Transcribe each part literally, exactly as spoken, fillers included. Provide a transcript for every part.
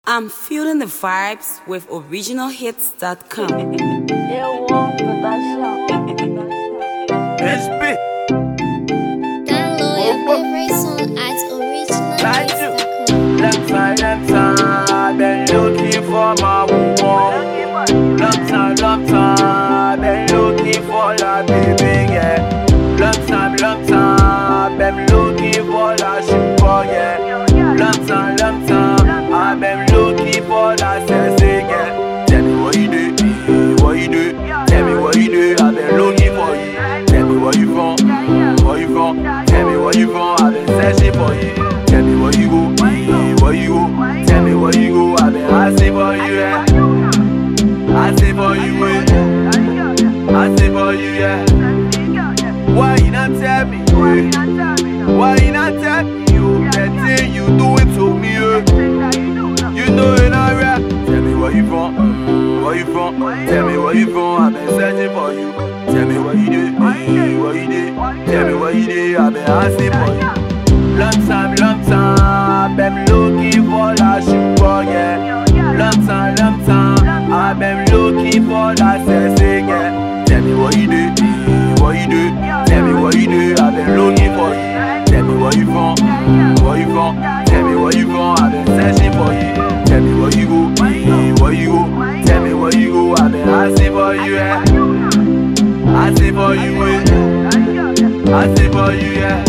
I'm feeling the vibes with original hits dot com. S B. Download your favorite song at original hits dot com. Long time, long time, been looking for my woman. Long time, long time, been looking for that baby, yeah. Long time, long time, been looking for that sugar, yeah. Long time, long time, I've been looking for that sexy, yeah. Tell me what you do, what you do. Tell me what you do, I've been looking for you. Tell me where you from, where you from. Tell me where you from, I've been searching for you. Tell me where you go, where you go. Tell me where you go, I've been asking for you, yeah. Asking for you, yeah. Asking for you, yeah. Why you not tell me, yeah? Why you not tell me, you? That thing you do it to me, yeah. You know it not right. Tell me where you from, where you from. Tell me where you from, I've been searching for you. Tell me what you did, what you did. Tell me what you did, I've been asking for you. Long time, long time, been looking for that sugar, yeah. Long time, long time, I've been looking for that sexy, yeah. Tell me what you did, what you did. Tell me what you did, I've been looking for you. Tell me where you from, where you from. Tell me where you from, I've been searching for you. Tell me where you go, where you go. Tell me where you go, I've been asking for you, yeah. Asking for you, yeah. Asking for you, yeah.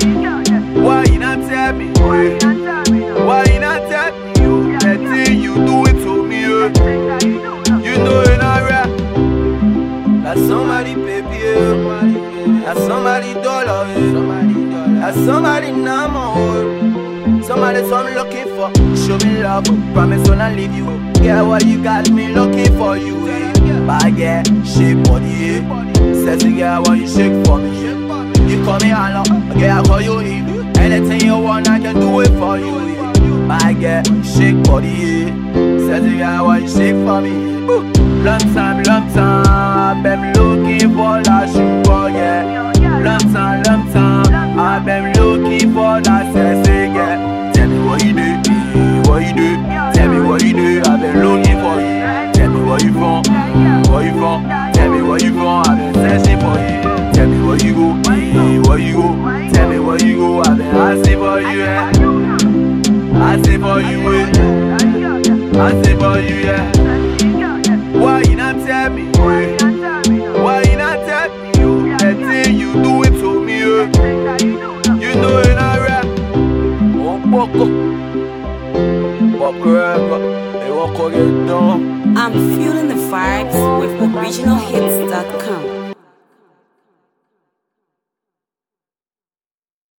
Why you not tell me, yeah? Why you not tell me, you? That thing you do it to me, yeah. You know it not right. That's somebody, baby, yeah. That's somebody dollar, yeah. That's somebody number. Somebody so I'm looking for. Show me love, promise when I leave you. Yeah, what you got me looking for you, yeah. Bad yeah, shake body, yeah. Sexy girl, what you shake for me, yeah. You call me Anna, okay, I call you Eve. Anything you want, I can do it for you, yeah. Bad yeah, shake body, yeah. Sexy girl, what you shake for me, yeah. Long time, long time, been looking for that sugar, yeah. Long time, long time, I've been looking for that sexy, yeah. Tell me what you do, what you do. Tell me what you do, I've been looking for you. Tell me where you from, where you from. Tell me where you from, I've been searching for you. Tell me where you go, where you go. Tell me where you go, I've been asking for you, yeah. Asking for you, yeah. Asking for you, yeah. Why you not tell me, yeah? Why you not tell me, you? That thing you do it to me, yeah. You know it not right. Oh, Boko, Boko, they walk again, don't. I'm feeling the vibes with original hits dot com.